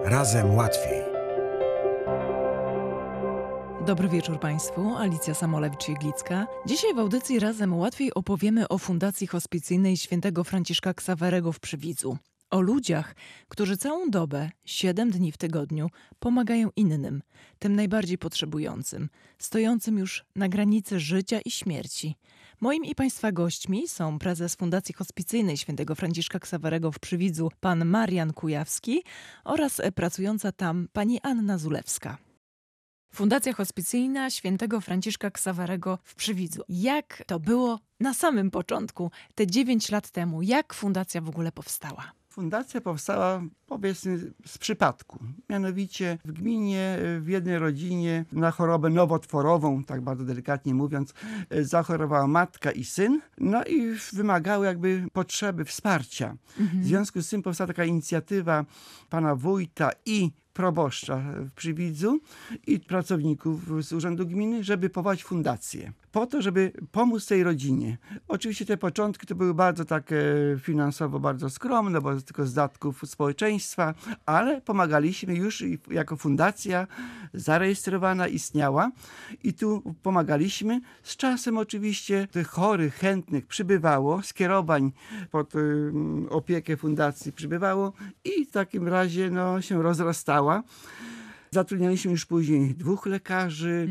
Razem łatwiej. Dobry wieczór Państwu, Alicja Samolewicz-Jeglicka. Dzisiaj w audycji Razem Łatwiej opowiemy o Fundacji Hospicyjnej Świętego Franciszka Ksawerego w Przywidzu. O ludziach, którzy całą dobę, 7 dni w tygodniu, pomagają innym, tym najbardziej potrzebującym, stojącym już na granicy życia i śmierci. Moim i Państwa gośćmi są prezes Fundacji Hospicyjnej Świętego Franciszka Ksawerego w Przywidzu, pan Marian Kujawski oraz pracująca tam pani Anna Zulewska. Fundacja Hospicyjna Świętego Franciszka Ksawerego w Przywidzu. Jak to było na samym początku, te 9 lat temu? Jak fundacja w ogóle powstała? Fundacja powstała, powiedzmy, z przypadku. Mianowicie w gminie, w jednej rodzinie na chorobę nowotworową, tak bardzo delikatnie mówiąc, zachorowała matka i syn, no i wymagały jakby potrzeby wsparcia. W związku z tym powstała taka inicjatywa pana wójta i proboszcza w Przywidzu i pracowników z Urzędu Gminy, żeby powołać fundację. Po to, żeby pomóc tej rodzinie. Oczywiście te początki to były bardzo takie finansowo bardzo skromne, bo tylko z datków społeczeństwa, ale pomagaliśmy już jako fundacja zarejestrowana, istniała i tu pomagaliśmy. Z czasem oczywiście tych chorych, chętnych przybywało, skierowań pod opiekę fundacji przybywało i w takim razie się rozrastała. Zatrudnialiśmy już później 2 lekarzy,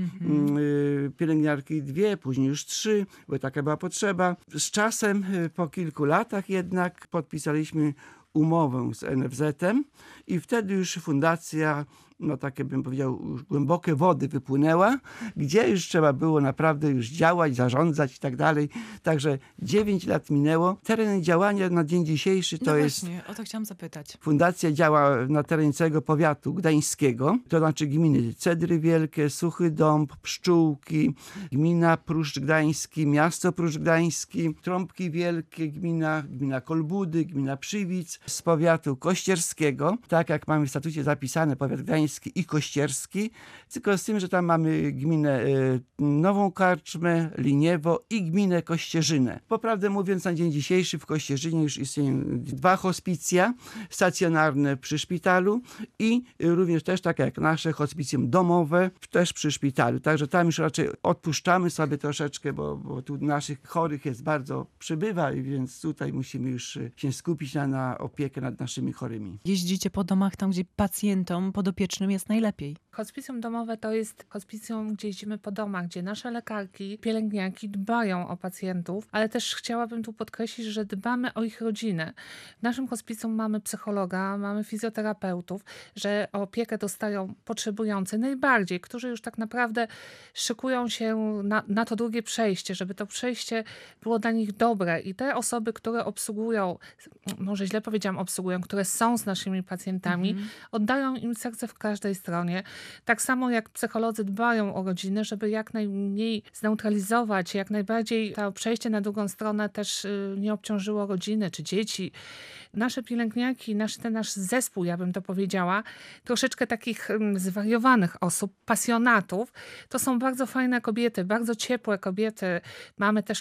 pielęgniarki 2, później już 3, bo taka była potrzeba. Z czasem, po kilku latach jednak podpisaliśmy umowę z NFZ-em i wtedy już fundacja, takie bym powiedział, już głębokie wody wypłynęła, gdzie już trzeba było naprawdę już działać, zarządzać i tak dalej. Także 9 lat minęło. Teren działania na dzień dzisiejszy to jest... Właśnie, o to chciałam zapytać. Fundacja działa na terenie całego powiatu gdańskiego, to znaczy gminy Cedry Wielkie, Suchy Dąb, Pszczółki, gmina Pruszcz Gdański, miasto Pruszcz Gdański, Trąbki Wielkie, gmina Kolbudy, gmina Przywidz, z powiatu kościerskiego, tak jak mamy w statucie zapisane, powiat gdański i kościerski, tylko z tym, że tam mamy gminę Nową Karczmę, Liniewo i gminę Kościerzynę. Poprawdę mówiąc, na dzień dzisiejszy w Kościerzynie już istnieją 2 hospicja stacjonarne przy szpitalu i również też, tak jak nasze, hospicjum domowe, też przy szpitalu. Także tam już raczej odpuszczamy sobie troszeczkę, bo tu naszych chorych jest bardzo przybywa, więc tutaj musimy już się skupić na opiekę nad naszymi chorymi. Jeździcie po domach tam, gdzie pacjentom podopiecznym jest najlepiej. Hospicjum domowe to jest hospicjum, gdzie jeździmy po domach, gdzie nasze lekarki, pielęgniarki dbają o pacjentów, ale też chciałabym tu podkreślić, że dbamy o ich rodzinę. W naszym hospicjum mamy psychologa, mamy fizjoterapeutów, że opiekę dostają potrzebujący najbardziej, którzy już tak naprawdę szykują się na to drugie przejście, żeby to przejście było dla nich dobre i te osoby, które obsługują, może źle powiedziałam obsługują, które są z naszymi pacjentami, oddają im serce w każdej stronie. Tak samo jak psycholodzy dbają o rodzinę, żeby jak najmniej zneutralizować, jak najbardziej to przejście na drugą stronę też nie obciążyło rodziny czy dzieci. Nasze pielęgniarki, nasz zespół, ja bym to powiedziała, troszeczkę takich zwariowanych osób, pasjonatów, to są bardzo fajne kobiety, bardzo ciepłe kobiety. Mamy też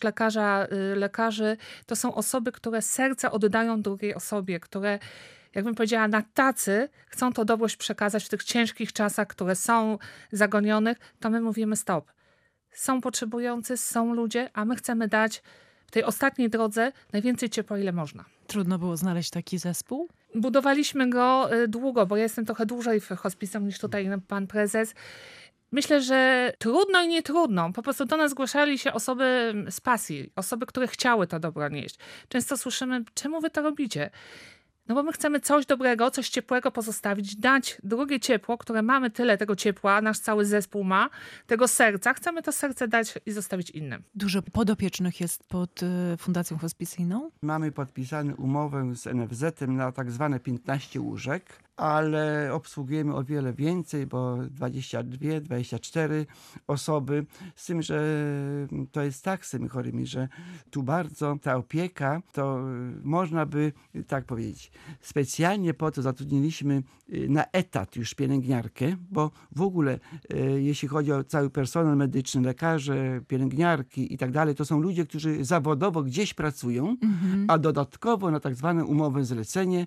lekarzy, to są osoby, które serce oddają drugiej osobie, które, jakbym powiedziała, na tacy chcą to dobroć przekazać w tych ciężkich czasach, które są zagonionych, to my mówimy stop. Są potrzebujący, są ludzie, a my chcemy dać w tej ostatniej drodze najwięcej ciepła, ile można. Trudno było znaleźć taki zespół? Budowaliśmy go długo, bo ja jestem trochę dłużej w hospicjum niż tutaj pan prezes. Myślę, że trudno i nie trudno. Po prostu do nas zgłaszali się osoby z pasji, osoby, które chciały to dobro nieść. Często słyszymy, czemu wy to robicie? No bo my chcemy coś dobrego, coś ciepłego pozostawić, dać drugie ciepło, które mamy tyle tego ciepła, nasz cały zespół ma, tego serca. Chcemy to serce dać i zostawić innym. Dużo podopiecznych jest pod Fundacją Hospicyjną? Mamy podpisaną umowę z NFZ-em na tak zwane 15 łóżek. Ale obsługujemy o wiele więcej, bo 22, 24 osoby. Z tym, że to jest tak z tymi chorymi, że tu bardzo ta opieka, to można by tak powiedzieć, specjalnie po to zatrudniliśmy na etat już pielęgniarkę, bo w ogóle jeśli chodzi o cały personel medyczny, lekarze, pielęgniarki i tak dalej, to są ludzie, którzy zawodowo gdzieś pracują, a dodatkowo na tak zwane umowę zlecenie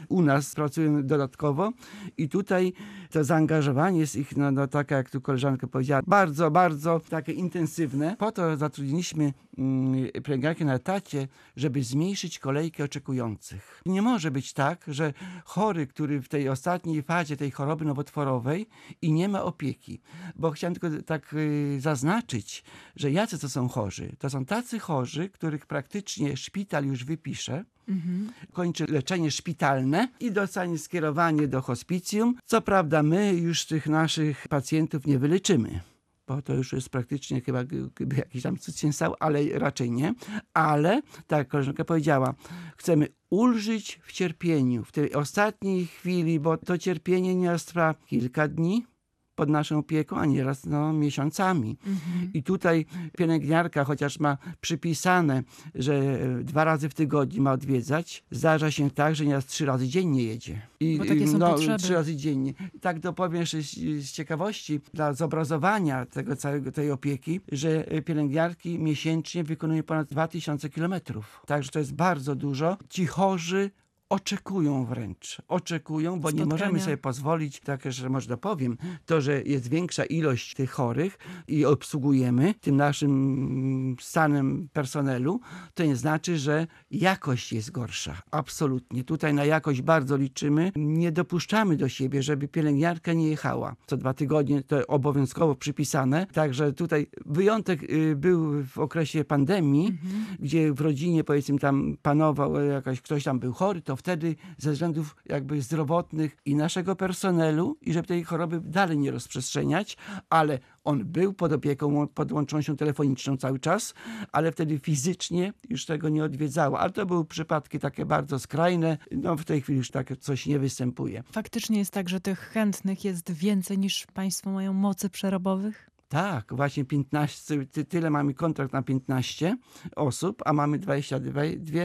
u nas pracują dodatkowo i tutaj to zaangażowanie jest ich, tak jak tu koleżanka powiedziała, bardzo, bardzo takie intensywne. Po to zatrudniliśmy pielęgniarkę na etacie, żeby zmniejszyć kolejkę oczekujących. Nie może być tak, że chory, który w tej ostatniej fazie tej choroby nowotworowej i nie ma opieki. Bo chciałem tylko tak zaznaczyć, że jacy to są chorzy? To są tacy chorzy, których praktycznie szpital już wypisze, kończy leczenie szpitalne i dostanie skierowanie do hospicjum. Co prawda my już tych naszych pacjentów nie wyleczymy, bo to już jest praktycznie chyba jakiś tam cud się stał, ale raczej nie. Ale, tak jak koleżanka powiedziała, chcemy ulżyć w cierpieniu, w tej ostatniej chwili, bo to cierpienie nieraz trwa kilka dni pod naszą opieką, a nieraz miesiącami. I tutaj pielęgniarka, chociaż ma przypisane, że 2 razy w tygodniu ma odwiedzać, zdarza się tak, że nieraz 3 razy dziennie jedzie. Bo takie są potrzeby. 3 razy dziennie. Tak dopowiem jeszcze z ciekawości, dla zobrazowania tej opieki, że pielęgniarki miesięcznie wykonują ponad 2000 kilometrów. Także to jest bardzo dużo. Ci chorzy oczekują, bo nie możemy sobie pozwolić, tak że może dopowiem, to, że jest większa ilość tych chorych i obsługujemy tym naszym stanem personelu, to nie znaczy, że jakość jest gorsza. Absolutnie. Tutaj na jakość bardzo liczymy. Nie dopuszczamy do siebie, żeby pielęgniarka nie jechała. Co 2 tygodnie to obowiązkowo przypisane. Także tutaj wyjątek był w okresie pandemii, gdzie w rodzinie, powiedzmy, tam panował ktoś tam był chory, to wtedy ze względów jakby zdrowotnych i naszego personelu i żeby tej choroby dalej nie rozprzestrzeniać, ale on był pod opieką, pod łącznością telefoniczną cały czas, ale wtedy fizycznie już tego nie odwiedzało. Ale to były przypadki takie bardzo skrajne. W tej chwili już takie coś nie występuje. Faktycznie jest tak, że tych chętnych jest więcej niż państwo mają mocy przerobowych? Tak, właśnie 15, tyle mamy kontrakt na 15 osób, a mamy 22,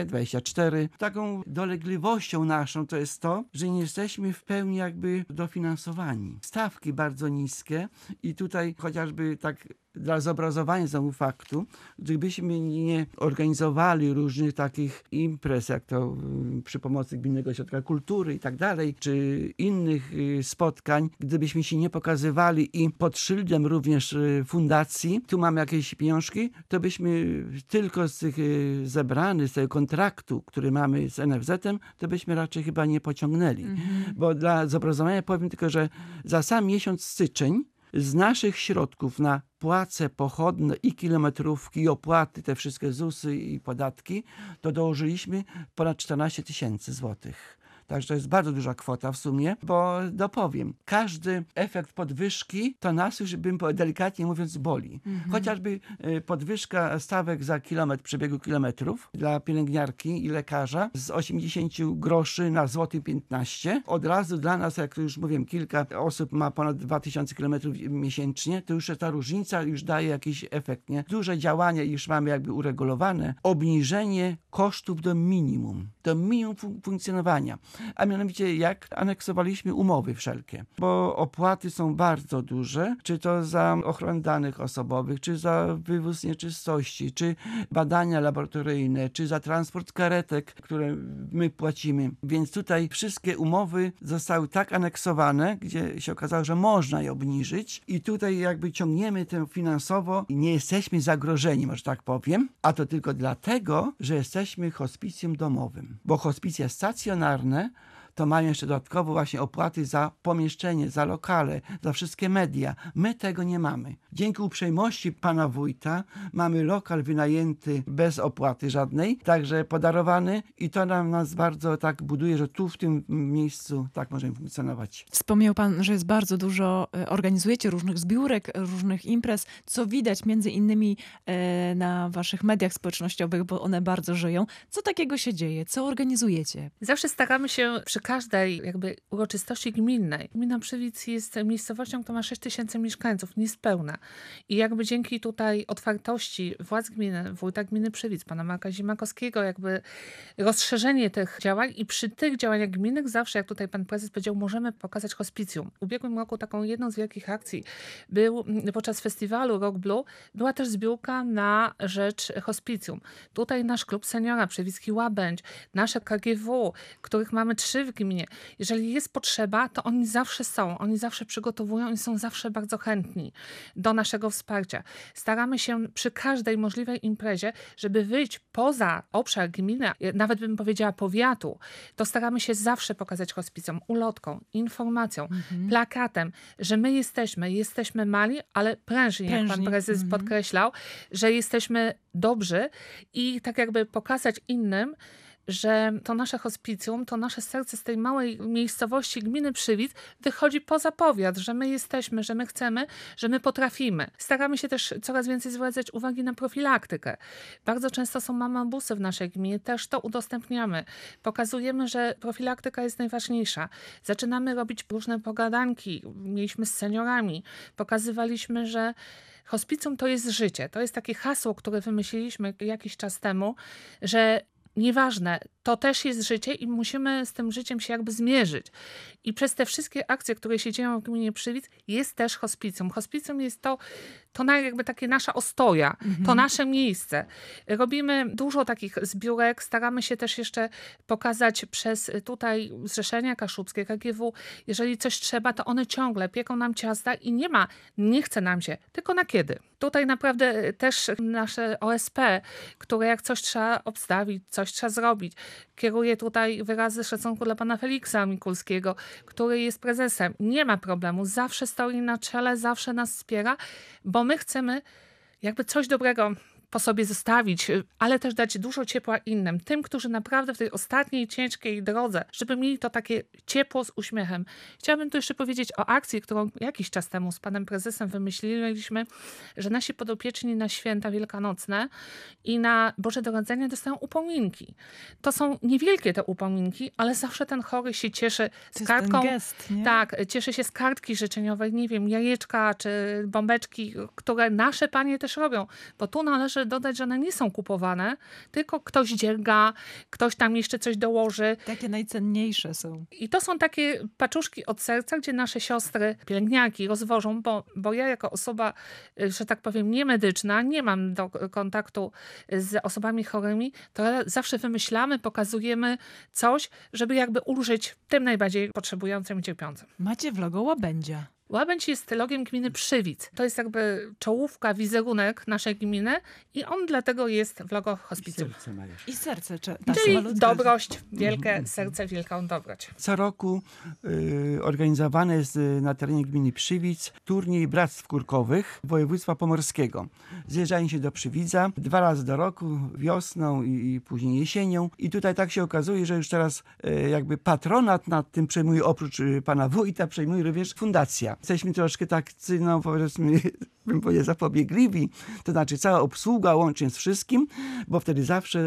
24. Taką dolegliwością naszą to jest to, że nie jesteśmy w pełni jakby dofinansowani. Stawki bardzo niskie i tutaj chociażby tak dla zobrazowania znowu faktu, gdybyśmy nie organizowali różnych takich imprez, jak to przy pomocy Gminnego Ośrodka Kultury i tak dalej, czy innych spotkań, gdybyśmy się nie pokazywali i pod szyldem również fundacji, tu mamy jakieś pieniążki, to byśmy tylko z tych zebranych, z tego kontraktu, który mamy z NFZ-em, to byśmy raczej chyba nie pociągnęli. Bo dla zobrazowania powiem tylko, że za sam miesiąc styczeń z naszych środków na płace pochodne i kilometrówki, i opłaty, te wszystkie ZUS-y i podatki, to dołożyliśmy ponad 14 000 złotych. Także to jest bardzo duża kwota w sumie, bo dopowiem, każdy efekt podwyżki to nas już, delikatnie mówiąc, boli. Chociażby podwyżka stawek za kilometr, przebiegu kilometrów dla pielęgniarki i lekarza z 80 groszy na złoty 15. Od razu dla nas, jak już mówiłem, kilka osób ma ponad 2000 kilometrów miesięcznie, to już ta różnica już daje jakiś efekt, nie? Duże działania już mamy jakby uregulowane. Obniżenie kosztów do minimum funkcjonowania. A mianowicie jak aneksowaliśmy umowy wszelkie, bo opłaty są bardzo duże, czy to za ochronę danych osobowych, czy za wywóz nieczystości, czy badania laboratoryjne, czy za transport karetek, które my płacimy. Więc tutaj wszystkie umowy zostały tak aneksowane, gdzie się okazało, że można je obniżyć i tutaj jakby ciągniemy to finansowo i nie jesteśmy zagrożeni, może tak powiem, a to tylko dlatego, że jesteśmy hospicjum domowym, bo hospicja stacjonarne to mają jeszcze dodatkowo właśnie opłaty za pomieszczenie, za lokale, za wszystkie media. My tego nie mamy. Dzięki uprzejmości pana wójta mamy lokal wynajęty bez opłaty żadnej, także podarowany i to nas bardzo tak buduje, że tu w tym miejscu tak możemy funkcjonować. Wspomniał pan, że jest bardzo dużo, organizujecie różnych zbiórek, różnych imprez, co widać między innymi na waszych mediach społecznościowych, bo one bardzo żyją. Co takiego się dzieje? Co organizujecie? Zawsze staramy się przy każdej jakby uroczystości gminnej. Gmina Przywidz jest miejscowością, która ma 6000 mieszkańców, niespełna. I jakby dzięki tutaj otwartości władz gminy, wójta gminy Przywidz, pana Marka Zimakowskiego, jakby rozszerzenie tych działań i przy tych działaniach gminnych zawsze, jak tutaj pan prezes powiedział, możemy pokazać hospicjum. W ubiegłym roku taką jedną z wielkich akcji był podczas festiwalu Rock Blue, była też zbiórka na rzecz hospicjum. Tutaj nasz klub seniora Przewicki Łabędź, nasze KGW, których mamy 3 w gminie. Jeżeli jest potrzeba, to oni zawsze są, oni zawsze przygotowują i są zawsze bardzo chętni do naszego wsparcia. Staramy się przy każdej możliwej imprezie, żeby wyjść poza obszar gminy, nawet bym powiedziała powiatu, to staramy się zawsze pokazać hospicjom ulotką, informacją, plakatem, że my jesteśmy mali, ale prężni, jak pan prezes podkreślał, że jesteśmy dobrzy i tak jakby pokazać innym, że to nasze hospicjum, to nasze serce z tej małej miejscowości gminy Przywidz wychodzi poza powiat, że my jesteśmy, że my chcemy, że my potrafimy. Staramy się też coraz więcej zwracać uwagi na profilaktykę. Bardzo często są mamabusy w naszej gminie, też to udostępniamy. Pokazujemy, że profilaktyka jest najważniejsza. Zaczynamy robić różne pogadanki, mieliśmy z seniorami, pokazywaliśmy, że hospicjum to jest życie. To jest takie hasło, które wymyśliliśmy jakiś czas temu, że nieważne, to też jest życie i musimy z tym życiem się jakby zmierzyć. I przez te wszystkie akcje, które się dzieją w gminie Przywidz, jest też hospicjum. Hospicjum jest to jakby takie nasza ostoja, to nasze miejsce. Robimy dużo takich zbiórek, staramy się też jeszcze pokazać przez tutaj Zrzeszenia Kaszubskie, KGW, jeżeli coś trzeba, to one ciągle pieką nam ciasta i nie chce nam się, tylko na kiedy. Tutaj naprawdę też nasze OSP, które jak coś trzeba obstawić, coś trzeba zrobić, kieruje tutaj wyrazy szacunku dla pana Feliksa Mikulskiego, który jest prezesem. Nie ma problemu, zawsze stoi na czele, zawsze nas wspiera, bo my chcemy jakby coś dobrego po sobie zostawić, ale też dać dużo ciepła innym. Tym, którzy naprawdę w tej ostatniej, ciężkiej drodze, żeby mieli to takie ciepło z uśmiechem. Chciałabym tu jeszcze powiedzieć o akcji, którą jakiś czas temu z panem prezesem wymyśliliśmy, że nasi podopieczni na święta wielkanocne i na Boże Narodzenie dostają upominki. To są niewielkie te upominki, ale zawsze ten chory się cieszy z kartką. Ten gest, nie? Tak, cieszy się z kartki życzeniowej, nie wiem, jajeczka czy bombeczki, które nasze panie też robią, bo tu należy dodać, że one nie są kupowane, tylko ktoś dzierga, ktoś tam jeszcze coś dołoży. Takie najcenniejsze są. I to są takie paczuszki od serca, gdzie nasze siostry, pielęgniarki rozwożą, bo ja jako osoba, że tak powiem, niemedyczna, nie mam do kontaktu z osobami chorymi, to zawsze wymyślamy, pokazujemy coś, żeby jakby ulżyć tym najbardziej potrzebującym i cierpiącym. Macie w logo łabędzia. Łabędź jest logiem gminy Przywidz. To jest jakby czołówka, wizerunek naszej gminy i on dlatego jest w logo hospicjum. I serce. Czyli dobrość, wielkie serce, wielką dobroć. Co roku organizowany jest na terenie gminy Przywidz turniej Bractw Kurkowych województwa pomorskiego. Zjeżdżają się do Przywidza 2 razy do roku, wiosną i później jesienią. I tutaj tak się okazuje, że już teraz jakby patronat nad tym przejmuje oprócz pana wójta, przejmuje również fundacja. Jesteśmy troszkę tak, no powiedzmy, bym powiedział, zapobiegliwi, to znaczy cała obsługa łącznie z wszystkim, bo wtedy zawsze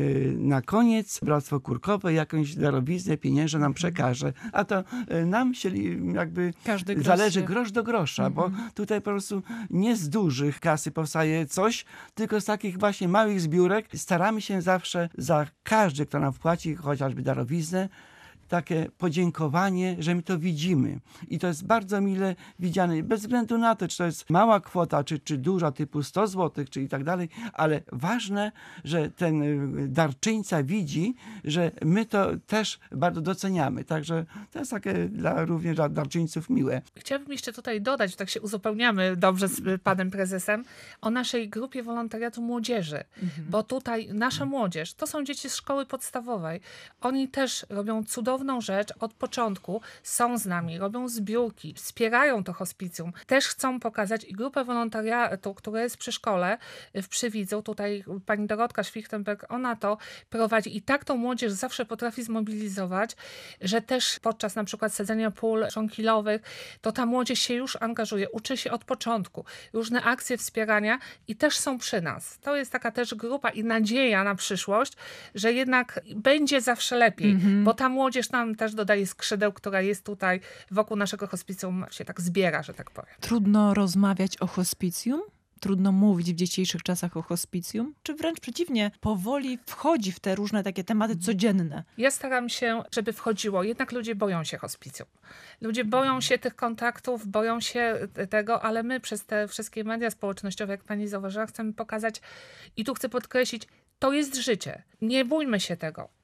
na koniec Bractwo Kurkowe jakąś darowiznę pieniężną nam przekaże, a to nam się jakby zależy grosz do grosza, bo tutaj po prostu nie z dużych kasy powstaje coś, tylko z takich właśnie małych zbiórek. Staramy się zawsze za każdy, kto nam wpłaci chociażby darowiznę, takie podziękowanie, że my to widzimy. I to jest bardzo mile widziane. Bez względu na to, czy to jest mała kwota, czy duża, typu 100 zł, czy i tak dalej, ale ważne, że ten darczyńca widzi, że my to też bardzo doceniamy. Także to jest takie również dla darczyńców miłe. Chciałabym jeszcze tutaj dodać, tak się uzupełniamy dobrze z panem prezesem, o naszej grupie wolontariatu młodzieży. Bo tutaj nasza młodzież, to są dzieci z szkoły podstawowej. Oni też robią cudowną rzecz od początku, są z nami, robią zbiórki, wspierają to hospicjum. Też chcą pokazać i grupę wolontariatu, która jest przy szkole w Przywidzu. Tutaj pani Dorotka Schwichtenberg, ona to prowadzi i tak tą młodzież zawsze potrafi zmobilizować, że też podczas na przykład sadzenia pól żonkilowych, to ta młodzież się już angażuje, uczy się od początku. Różne akcje wspierania i też są przy nas. To jest taka też grupa i nadzieja na przyszłość, że jednak będzie zawsze lepiej, bo ta młodzież nam też dodaje skrzydeł, która jest tutaj wokół naszego hospicjum, się tak zbiera, że tak powiem. Trudno rozmawiać o hospicjum? Trudno mówić w dzisiejszych czasach o hospicjum? Czy wręcz przeciwnie, powoli wchodzi w te różne takie tematy codzienne? Ja staram się, żeby wchodziło. Jednak ludzie boją się hospicjum. Ludzie boją się tych kontaktów, boją się tego, ale my przez te wszystkie media społecznościowe, jak pani zauważyła, chcemy pokazać i tu chcę podkreślić, to jest życie. Nie bójmy się tego.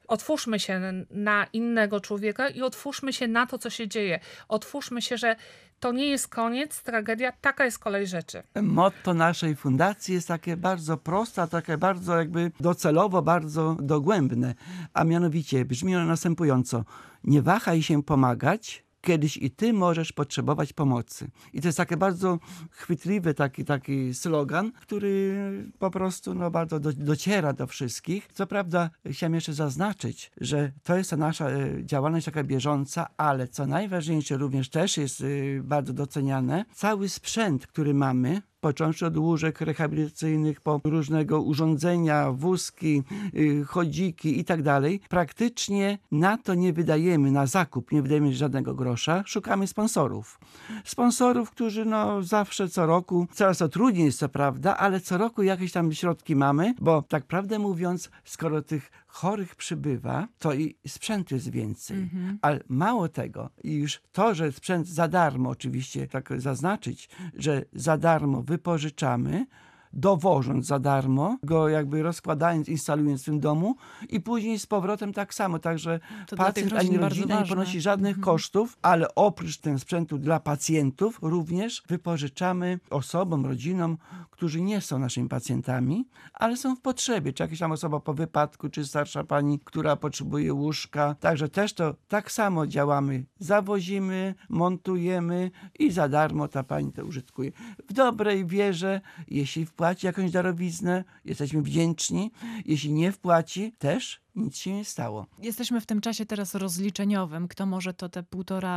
Otwórzmy się na innego człowieka i otwórzmy się na to, co się dzieje. Otwórzmy się, że to nie jest koniec, tragedia, taka jest kolej rzeczy. Motto naszej fundacji jest takie bardzo proste, a takie bardzo jakby docelowo, bardzo dogłębne, a mianowicie brzmi ono następująco: nie wahaj się pomagać, kiedyś i ty możesz potrzebować pomocy. I to jest takie bardzo chwytliwy taki slogan, który po prostu bardzo dociera do wszystkich. Co prawda chciałem jeszcze zaznaczyć, że to jest ta nasza działalność taka bieżąca, ale co najważniejsze również też jest bardzo doceniane, cały sprzęt, który mamy, począwszy od łóżek rehabilitacyjnych, po różnego urządzenia, wózki, chodziki i tak dalej, praktycznie na to nie wydajemy, na zakup nie wydajemy żadnego grosza. Szukamy sponsorów. Sponsorów, którzy zawsze co roku, coraz to trudniej jest co prawda, ale co roku jakieś tam środki mamy, bo tak prawdę mówiąc, skoro tych chorych przybywa, to i sprzętu jest więcej. Ale mało tego, i już to, że sprzęt za darmo, oczywiście tak zaznaczyć, że za darmo wypożyczamy, dowożąc za darmo, go jakby rozkładając, instalując w tym domu i później z powrotem tak samo. Także pacjent ani rodzina nie ponosi żadnych kosztów, ale oprócz tego sprzętu dla pacjentów również wypożyczamy osobom, rodzinom, którzy nie są naszymi pacjentami, ale są w potrzebie. Czy jakaś tam osoba po wypadku, czy starsza pani, która potrzebuje łóżka. Także też to tak samo działamy. Zawozimy, montujemy i za darmo ta pani to użytkuje. W dobrej wierze, jeśli wpłaci jakąś darowiznę, jesteśmy wdzięczni. Jeśli nie wpłaci, też nic się nie stało. Jesteśmy w tym czasie teraz rozliczeniowym. Kto może to te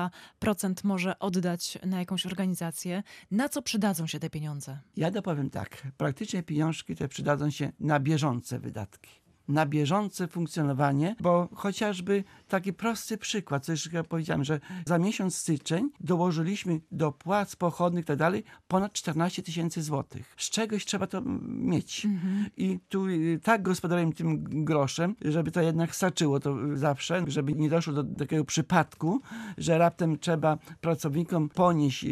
1,5% może oddać na jakąś organizację? Na co przydadzą się te pieniądze? Ja dopowiem tak. Praktycznie pieniążki te przydadzą się na bieżące wydatki. Na bieżące funkcjonowanie, bo chociażby taki prosty przykład, co już powiedziałem, że za miesiąc styczeń dołożyliśmy do płac pochodnych i tak dalej ponad 14 000 złotych. Z czegoś trzeba to mieć. I tu tak gospodarujemy tym groszem, żeby to jednak starczyło to zawsze, żeby nie doszło do takiego przypadku, że raptem trzeba pracownikom ponieść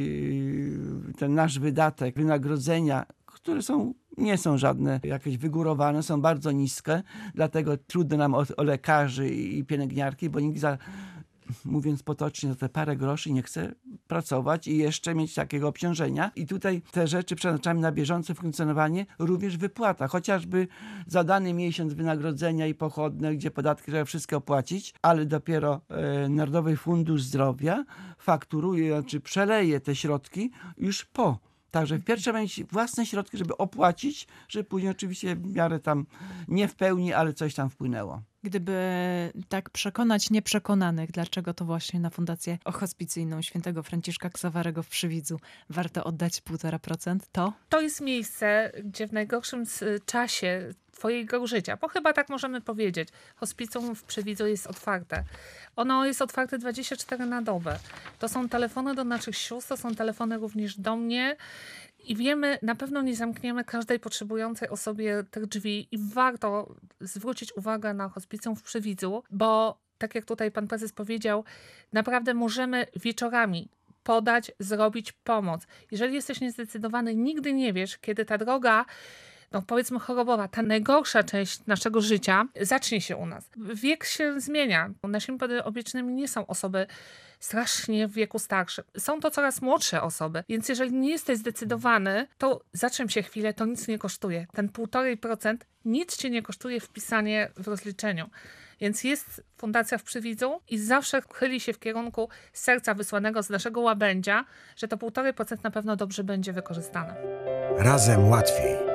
ten nasz wydatek, wynagrodzenia, które nie są żadne jakieś wygórowane, są bardzo niskie, dlatego trudno nam o lekarzy i pielęgniarki, bo nikt mówiąc potocznie, za te parę groszy nie chce pracować i jeszcze mieć takiego obciążenia. I tutaj te rzeczy przeznaczamy na bieżące funkcjonowanie, również wypłata, chociażby za dany miesiąc wynagrodzenia i pochodne, gdzie podatki trzeba wszystkie opłacić, ale dopiero Narodowy Fundusz Zdrowia fakturuje, znaczy przeleje te środki już po. Także w pierwsze mieć własne środki, żeby opłacić, żeby później oczywiście w miarę tam nie w pełni, ale coś tam wpłynęło. Gdyby tak przekonać nieprzekonanych, dlaczego to właśnie na Fundację Hospicyjną Świętego Franciszka Ksawerego w Przywidzu warto oddać 1,5%, to? To jest miejsce, gdzie w najgorszym czasie twojego życia, bo chyba tak możemy powiedzieć, hospicjum w Przywidzu jest otwarte. Ono jest otwarte 24 na dobę. To są telefony do naszych sióstr, to są telefony również do mnie. I wiemy, na pewno nie zamkniemy każdej potrzebującej osobie tych drzwi i warto zwrócić uwagę na hospicjum w Przywidzu, bo tak jak tutaj pan prezes powiedział, naprawdę możemy wieczorami podać, zrobić pomoc. Jeżeli jesteś niezdecydowany, nigdy nie wiesz, kiedy ta droga, powiedzmy chorobowa, ta najgorsza część naszego życia zacznie się u nas. Wiek się zmienia. Naszymi podopiecznymi nie są osoby strasznie w wieku starszym. Są to coraz młodsze osoby, więc jeżeli nie jesteś zdecydowany, to zatrzym się chwilę, to nic nie kosztuje. Ten 1,5% nic cię nie kosztuje wpisanie w rozliczeniu. Więc jest fundacja w Przywidzu i zawsze chyli się w kierunku serca wysłanego z naszego łabędzia, że to 1,5% na pewno dobrze będzie wykorzystane. Razem łatwiej.